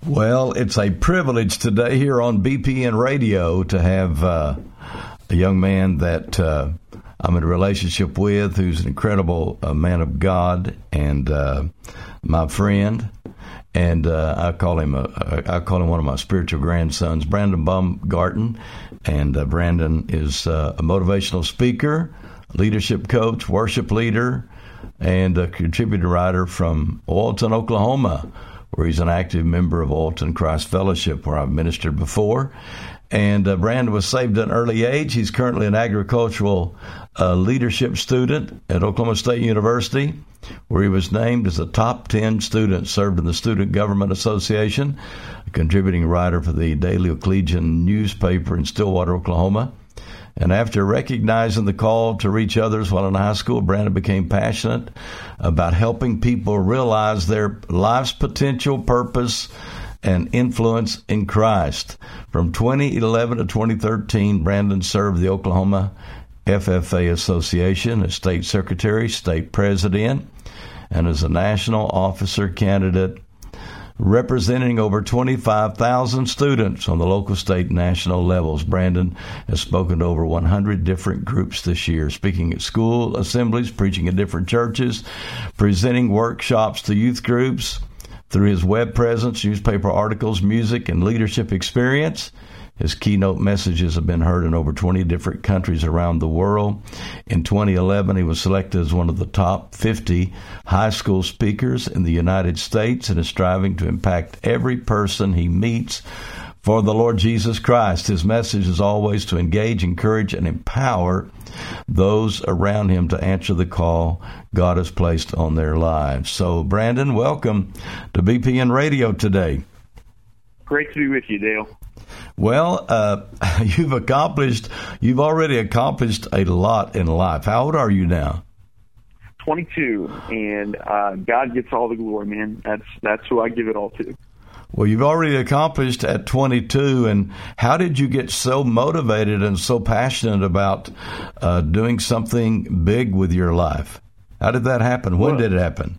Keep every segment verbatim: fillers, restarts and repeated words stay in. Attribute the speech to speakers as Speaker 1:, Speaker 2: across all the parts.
Speaker 1: Well, it's a privilege today here on B P N Radio to have uh, a young man that uh, I'm in a relationship with who's an incredible uh, man of God and uh, my friend. And uh, I call him a, I call him one of my spiritual grandsons, Brandon Baumgarten. And uh, Brandon is uh, a motivational speaker, leadership coach, worship leader, and a contributor writer from Oilton, Oklahoma, where he's an active member of Oilton Christ Fellowship, where I've ministered before. And uh, Brandon was saved at an early age. He's currently an agricultural uh, leadership student at Oklahoma State University, where he was named as a top ten student, served in the Student Government Association, a contributing writer for the Daily Collegian newspaper in Stillwater, Oklahoma. And after recognizing the call to reach others while in high school, Brandon became passionate about helping people realize their life's potential, purpose, and influence in Christ. From twenty eleven to twenty thirteen, Brandon served the Oklahoma F F A Association as state secretary, state president, and as a national officer candidate representing over twenty-five thousand students on the local, state, and national levels. Brandon has spoken to over one hundred different groups this year, speaking at school assemblies, preaching at different churches, presenting workshops to youth groups. Through his web presence, newspaper articles, music, and leadership experience, his keynote messages have been heard in over twenty different countries around the world. In twenty eleven, he was selected as one of the top fifty high school speakers in the United States and is striving to impact every person he meets for the Lord Jesus Christ. His message is always to engage, encourage, and empower those around him to answer the call God has placed on their lives. So, Brandon, welcome to B P N Radio today.
Speaker 2: Great to be with you, Dale.
Speaker 1: Well, uh, you've accomplished, you've already accomplished a lot in life. How old are you now?
Speaker 2: twenty-two, and uh, God gets all the glory, man. That's that's who I give it all to.
Speaker 1: Well, you've already accomplished at twenty-two, and how did you get so motivated and so passionate about uh, doing something big with your life? How did that happen? When
Speaker 2: well,
Speaker 1: did it happen?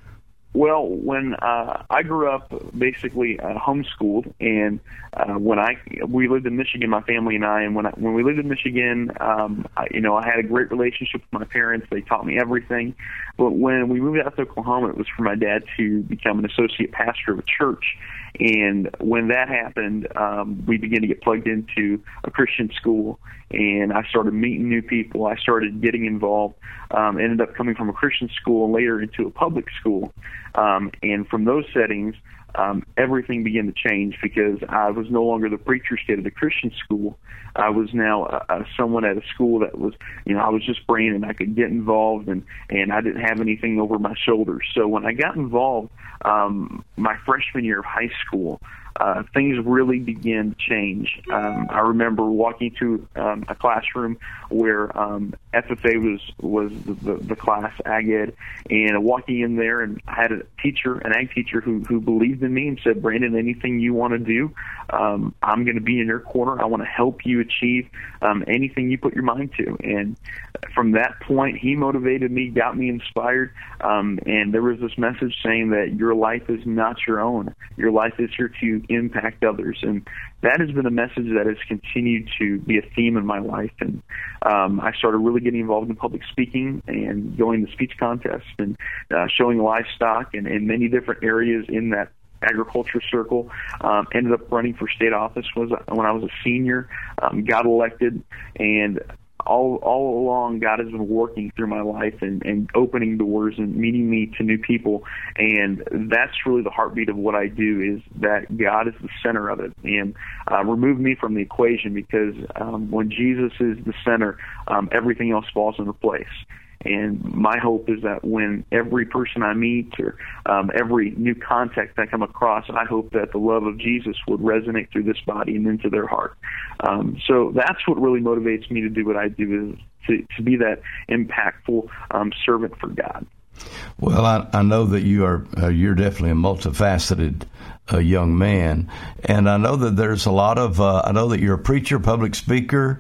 Speaker 2: Well, when uh, I grew up basically uh, homeschooled, and uh, when I we lived in Michigan, my family and I, and when I, when we lived in Michigan, um, I, you know, I had a great relationship with my parents. They taught me everything. But when we moved out to Oklahoma, it was for my dad to become an associate pastor of a church. And when that happened, um, we began to get plugged into a Christian school, and I started meeting new people. I started getting involved, um, ended up coming from a Christian school and later into a public school. Um, and from those settings, um, everything began to change because I was no longer the preacher's kid at the Christian school. I was now uh, uh, someone at a school that was, you know, I was just brand and I could get involved, and, and I didn't have anything over my shoulders. So when I got involved, um, my freshman year of high school, uh, things really began to change. Um, I remember walking to um, a classroom where um, F F A was was the, the, the class, Ag Ed, and walking in there, and I had a teacher, an ag teacher, who who believed in me and said, "Brandon, anything you want to do, um, I'm going to be in your corner. I want to help you achieve um, anything you put your mind to." And from that point, he motivated me, got me inspired, um, and there was this message saying that your life is not your own. Your life is here to impact others, and that has been a message that has continued to be a theme in my life. And um, I started really getting involved in public speaking and going to speech contests and uh, showing livestock and, and many different areas in that agriculture circle. Um, ended up running for state office was when I was a senior, um, got elected, and all all along God has been working through my life and, and opening doors and meeting me to new people. And that's really the heartbeat of what I do, is that God is the center of it. And uh, remove me from the equation, because um, when Jesus is the center, um, everything else falls into place. And my hope is that when every person I meet or um, every new contact I come across, I hope that the love of Jesus would resonate through this body and into their heart. Um, so that's what really motivates me to do what I do, is to, to be that impactful um, servant for God.
Speaker 1: Well, I, I know that you are uh, you're definitely a multifaceted uh, young man, and I know that there's a lot of uh, I know that you're a preacher, public speaker,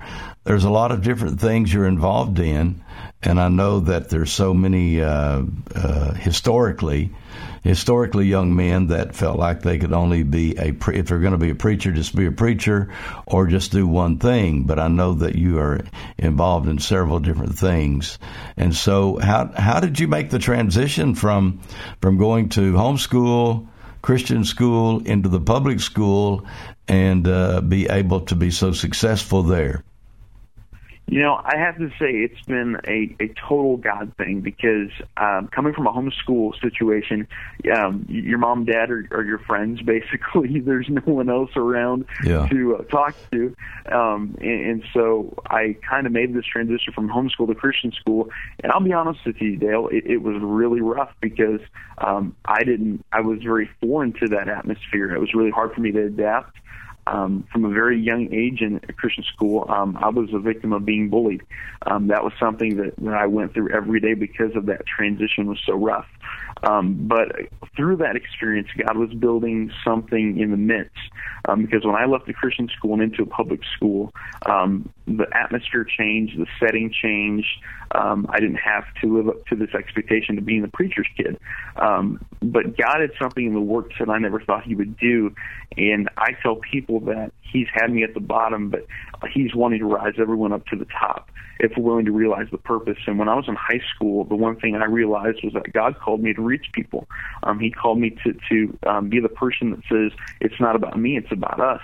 Speaker 1: there's a lot of different things you're involved in, and I know that there's so many uh, uh, historically. Historically, young men that felt like they could only be a pre- if they're going to be a preacher, just be a preacher, or just do one thing. But I know that you are involved in several different things. And so, how how did you make the transition from from going to homeschool, Christian school, into the public school, and uh, be able to be so successful there?
Speaker 2: You know, I have to say it's been a, a total God thing because um, coming from a homeschool situation, um, your mom, dad, or, or your friends, basically, there's no one else around yeah. to uh, talk to. Um, and, and so I kind of made this transition from homeschool to Christian school. And I'll be honest with you, Dale, it, it was really rough because um, I didn't, I was very foreign to that atmosphere. It was really hard for me to adapt. Um, from a very young age in Christian school, um, I was a victim of being bullied. Um, that was something that, that I went through every day because of that transition was so rough. Um, but through that experience, God was building something in the midst. Um, because when I left the Christian school and into a public school, um, the atmosphere changed, the setting changed. Um, I didn't have to live up to this expectation of being the preacher's kid. Um, but God had something in the works that I never thought He would do. And I tell people that He's had me at the bottom, but He's wanting to rise everyone up to the top if we're willing to realize the purpose. And when I was in high school, the one thing I realized was that God called me to reach people. Um, he called me to, to um, be the person that says, it's not about me, it's about us.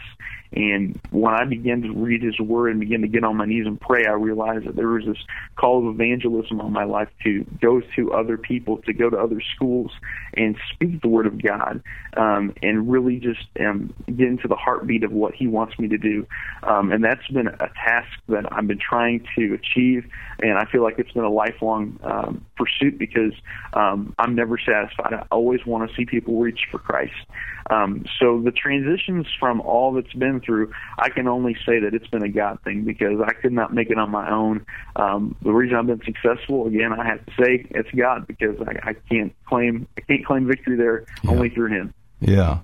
Speaker 2: And when I began to read His Word and begin to get on my knees and pray, I realized that there was this call of evangelism on my life to go to other people, to go to other schools and speak the Word of God, um, and really just um, get into the heartbeat of what He wants me to do. Um, and that's been a task that I've been trying to achieve, and I feel like it's been a lifelong um, pursuit because um, I'm never satisfied. I always want to see people reach for Christ. Um, so the transitions from all that's been through, I can only say that it's been a God thing because I could not make it on my own. Um, the reason I've been successful, again, I have to say it's God because I, I can't claim I can't claim victory there, yeah. only through Him.
Speaker 1: Yeah.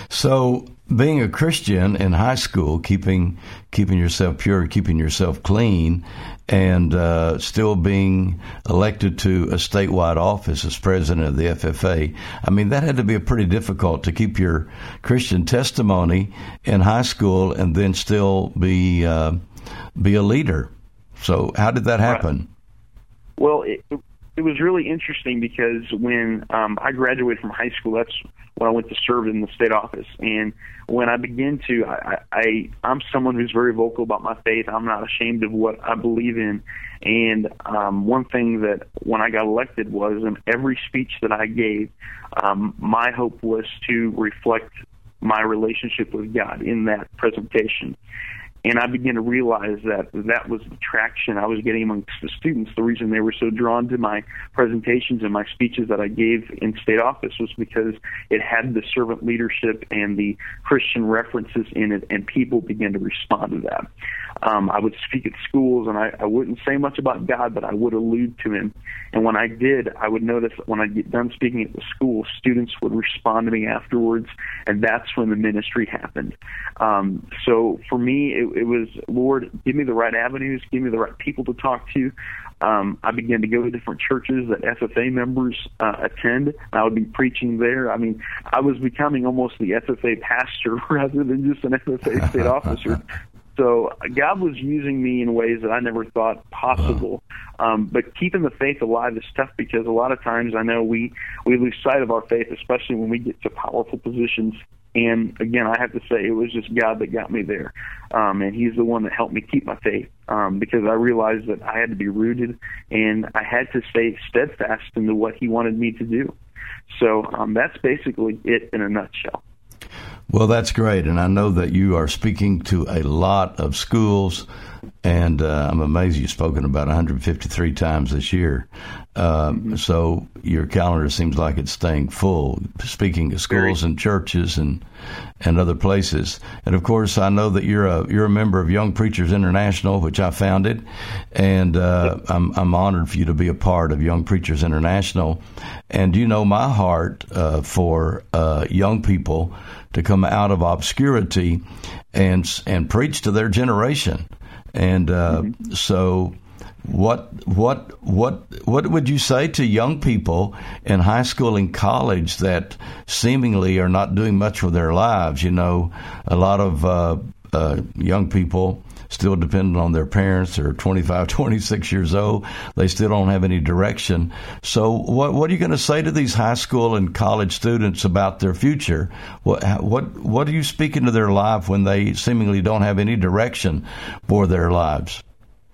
Speaker 1: So being a Christian in high school, keeping keeping yourself pure, keeping yourself clean, and uh, still being elected to a statewide office as president of the F F A, I mean, that had to be a pretty difficult to keep your Christian testimony in high school and then still be uh, be a leader. So how did that happen?
Speaker 2: Right. Well, it, it was really interesting because when um, I graduated from high school, that's when I went to serve in the state office. And when I began to, I, I, I'm someone who's very vocal about my faith. I'm not ashamed of what I believe in. And um, one thing that when I got elected was in every speech that I gave, um, my hope was to reflect my relationship with God in that presentation. And I began to realize that that was the traction I was getting amongst the students. The reason they were so drawn to my presentations and my speeches that I gave in state office was because it had the servant leadership and the Christian references in it, and people began to respond to that. Um, I would speak at schools, and I, I wouldn't say much about God, but I would allude to Him. And when I did, I would notice that when I get done speaking at the school, students would respond to me afterwards, and that's when the ministry happened. Um, so for me, it, it was, Lord, give me the right avenues, give me the right people to talk to. Um, I began to go to different churches that F F A members uh, attend, and I would be preaching there. I mean, I was becoming almost the F F A pastor rather than just an F F A state officer. So God was using me in ways that I never thought possible. Um, but keeping the faith alive is tough because a lot of times I know we, we lose sight of our faith, especially when we get to powerful positions. And again, I have to say it was just God that got me there. Um, and He's the one that helped me keep my faith um, because I realized that I had to be rooted and I had to stay steadfast into what He wanted me to do. So um, that's basically it in a nutshell.
Speaker 1: Well, that's great, and I know that you are speaking to a lot of schools, and uh, I'm amazed you've spoken about one hundred fifty-three times this year. Um, mm-hmm. So your calendar seems like it's staying full, speaking to schools Very. and churches and and other places. And of course, I know that you're a you're a member of Young Preachers International, which I founded, and uh, I'm I'm honored for you to be a part of Young Preachers International. And you know my heart uh, for uh, young people to come out of obscurity and and preach to their generation. And uh, mm-hmm. so what what what what would you say to young people in high school and college that seemingly are not doing much with their lives? You know, a lot of uh, uh, young people still dependent on their parents. They're twenty-five, twenty-six years old. They still don't have any direction. So what what are you going to say to these high school and college students about their future? What what what are you speaking to their life when they seemingly don't have any direction for their lives?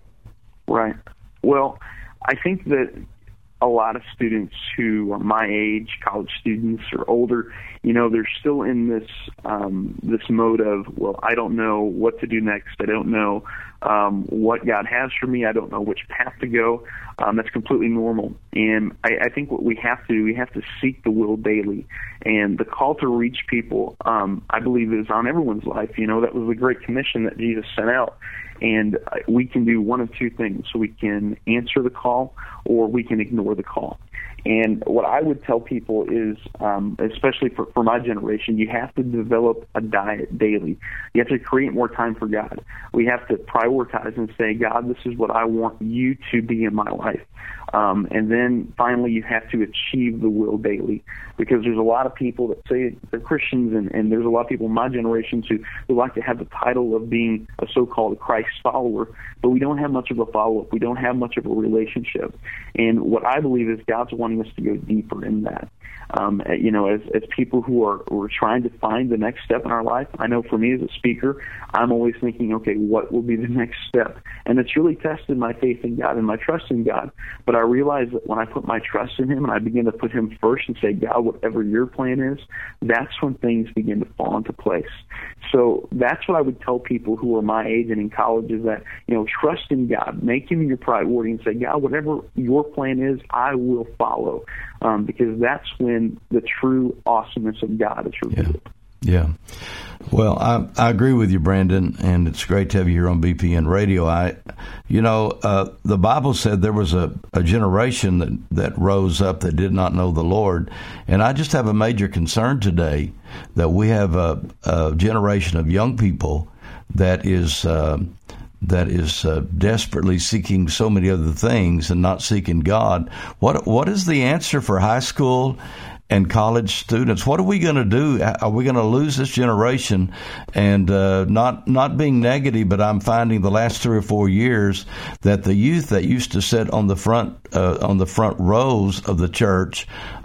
Speaker 2: Right. Well, I think that a lot of students who are my age, college students or older, you know, they're still in this um, this mode of, well, I don't know what to do next. I don't know um, what God has for me. I don't know which path to go. Um, that's completely normal. And I, I think what we have to do, we have to seek the will daily. And the call to reach people, um, I believe, is on everyone's life. You know, that was the Great Commission that Jesus sent out. And we can do one of two things. So we can answer the call or we can ignore the call. And what I would tell people is, um, especially for, for my generation, you have to develop a diet daily. You have to create more time for God. We have to prioritize and say, God, this is what I want you to be in my life. Um, and then finally, you have to achieve the will daily, because there's a lot of people that say they're Christians, and, and there's a lot of people in my generation who, who like to have the title of being a so-called Christ follower, but we don't have much of a follow-up. We don't have much of a relationship. And what I believe is God's wanting us to go deeper in that. Um, you know, as, as people who are, who are trying to find the next step in our life, I know for me as a speaker, I'm always thinking, okay, what will be the next step? And it's really tested my faith in God and my trust in God. But I realize that when I put my trust in Him and I begin to put Him first and say, God, whatever your plan is, that's when things begin to fall into place. So that's what I would tell people who are my age and in college is that, you know, trust in God, make Him your priority and say, God, whatever your plan is, I will follow. Um, because that's when the true awesomeness of God is revealed.
Speaker 1: Yeah. yeah. Well, I, I agree with you, Brandon, and it's great to have you here on B P N Radio. I, you know, uh, the Bible said there was a, a generation that, that rose up that did not know the Lord, and I just have a major concern today that we have a, a generation of young people that is uh, that is uh, desperately seeking so many other things and not seeking God. What what is the answer for high school and college students? What are we going to do? Are we going to lose this generation? And uh, not not being negative, but I'm finding the last three or four years that the youth that used to sit on the front uh, on the front rows of the church,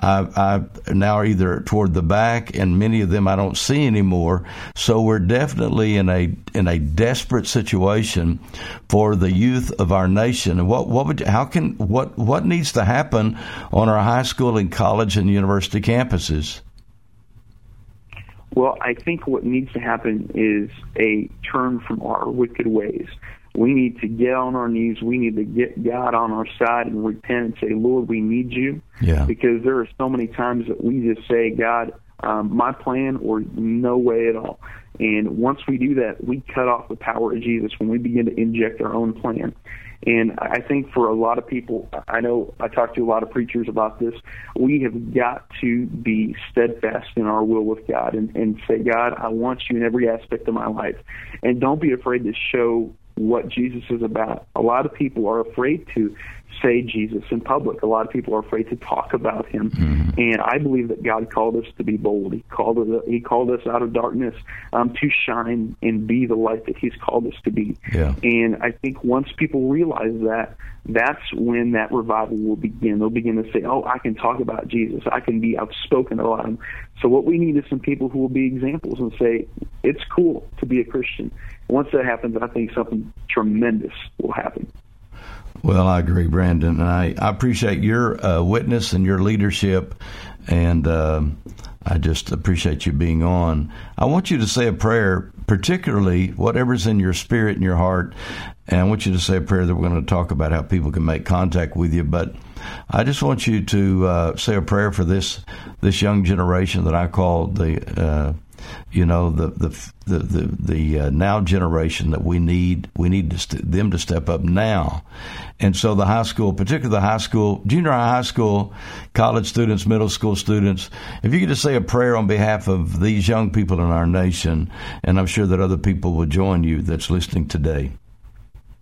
Speaker 1: I, I now are either toward the back, and many of them I don't see anymore. So we're definitely in a in a desperate situation for the youth of our nation. And what what would how can what what needs to happen on our high school and college and university campuses?
Speaker 2: Well, I think what needs to happen is a turn from our wicked ways. We need to get on our knees. We need to get God on our side and repent and say, Lord, we need you.
Speaker 1: Yeah.
Speaker 2: Because there are so many times that we just say, God, um, my plan or no way at all. And once we do that, we cut off the power of Jesus when we begin to inject our own plan. And I think for a lot of people, I know I talk to a lot of preachers about this, we have got to be steadfast in our will with God and, and say, God, I want you in every aspect of my life. And don't be afraid to show what Jesus is about. A lot of people are afraid to say Jesus in public. A lot of people are afraid to talk about him. Mm-hmm. And I believe that God called us to be bold. He called us, he called us out of darkness um, to shine and be the light that he's called us to be.
Speaker 1: Yeah.
Speaker 2: And I think once people realize that, that's when that revival will begin. They'll begin to say, oh, I can talk about Jesus. I can be outspoken about him. So what we need is some people who will be examples and say, it's cool to be a Christian. Once that happens, I think something tremendous will happen.
Speaker 1: Well, I agree, Brandon, and I, I appreciate your uh, witness and your leadership, and uh, I just appreciate you being on. I want you to say a prayer, particularly whatever's in your spirit and your heart, and I want you to say a prayer that we're going to talk about how people can make contact with you, but I just want you to uh, say a prayer for this this young generation that I call the uh, you know, the the the the, the uh, now generation that we need. We need to st- them to step up now. And so the high school, particularly the high school, junior high school, college students, middle school students, if you could just say a prayer on behalf of these young people in our nation, and I'm sure that other people will join you that's listening today.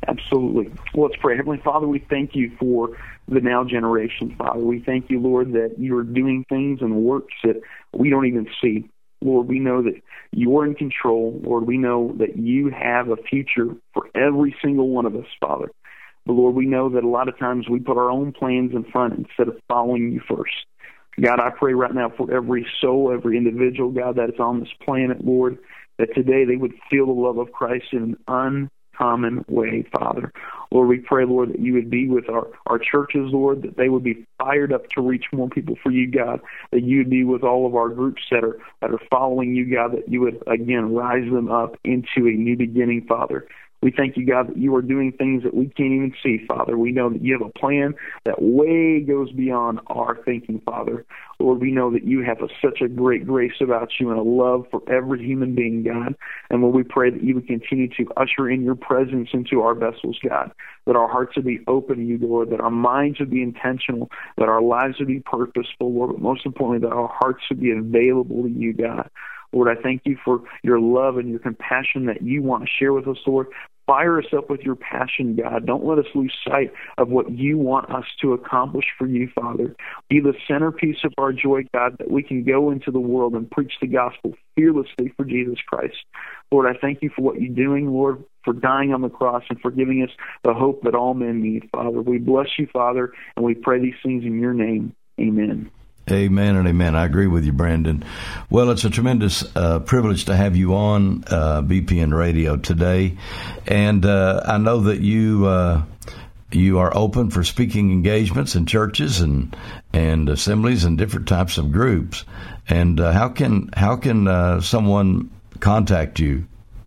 Speaker 2: Absolutely. Well, let's pray. Heavenly Father, we thank you for the now generation, Father. We thank you, Lord, that you are doing things and works that we don't even see. Lord, we know that you're in control. Lord, we know that you have a future for every single one of us, Father. But Lord, we know that a lot of times we put our own plans in front instead of following you first. God, I pray right now for every soul, every individual, God, that is on this planet, Lord, that today they would feel the love of Christ in an uncommon way, Father. Lord, we pray, Lord, that you would be with our, our churches, Lord, that they would be fired up to reach more people for you, God, that you would be with all of our groups that are that are following you, God, that you would, again, rise them up into a new beginning, Father. We thank you, God, that you are doing things that we can't even see, Father. We know that you have a plan that way goes beyond our thinking, Father. Lord, we know that you have a, such a great grace about you and a love for every human being, God. And Lord, we pray that you would continue to usher in your presence into our vessels, God, that our hearts would be open to you, Lord, that our minds would be intentional, that our lives would be purposeful, Lord, but most importantly, that our hearts would be available to you, God. Lord, I thank you for your love and your compassion that you want to share with us, Lord. Fire us up with your passion, God. Don't let us lose sight of what you want us to accomplish for you, Father. Be the centerpiece of our joy, God, that we can go into the world and preach the gospel fearlessly for Jesus Christ. Lord, I thank you for what you're doing, Lord, for dying on the cross and for giving us the hope that all men need, Father. We bless you, Father, and we pray these things in your name. Amen.
Speaker 1: Amen and amen. I agree with you, Brandon. Well, it's a tremendous uh, privilege to have you on uh, B P N Radio today. And uh, I know that you uh, you are open for speaking engagements in churches and and assemblies and different types of groups. And uh, how can how can uh, someone contact you?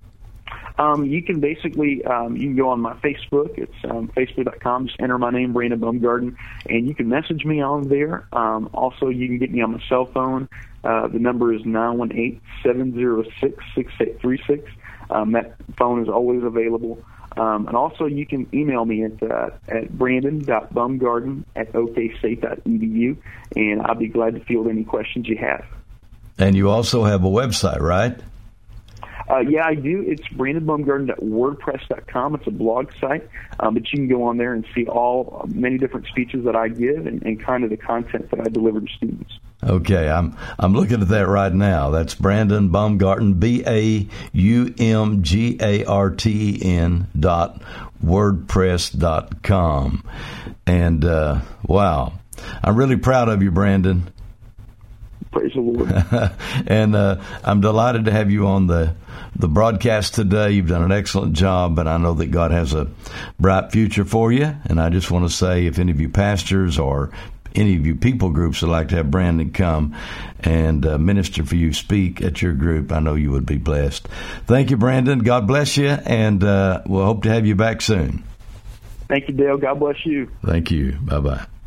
Speaker 2: Um, you can basically, um, you can go on my Facebook. It's um, facebook dot com. Just enter my name, Brandon Baumgarten, and you can message me on there. Um, also, you can get me on my cell phone. Uh, the number is nine one eight, seven zero six, six eight three six. Um, that phone is always available. Um, and also, you can email me at uh, at brandon dot baumgarten at o k state dot e d u, and I'll be glad to field any questions you have.
Speaker 1: And you also have a website, right?
Speaker 2: Uh, yeah, I do. It's brandon baumgarten dot wordpress dot com. It's a blog site, um, but you can go on there and see all uh, many different speeches that I give and, and kind of the content that I deliver to students.
Speaker 1: Okay, I'm I'm looking at that right now. That's Brandon Baumgarten, B A U M G A R T E N dot wordpress dot com. And uh, wow, I'm really proud of you, Brandon.
Speaker 2: Praise the Lord.
Speaker 1: And uh, I'm delighted to have you on the, the broadcast today. You've done an excellent job, and I know that God has a bright future for you. And I just want to say, if any of you pastors or any of you people groups would like to have Brandon come and uh, minister for you, speak at your group, I know you would be blessed. Thank you, Brandon. God bless you, and uh, we'll hope to have you back soon.
Speaker 2: Thank you, Dale. God bless you.
Speaker 1: Thank you. Bye-bye.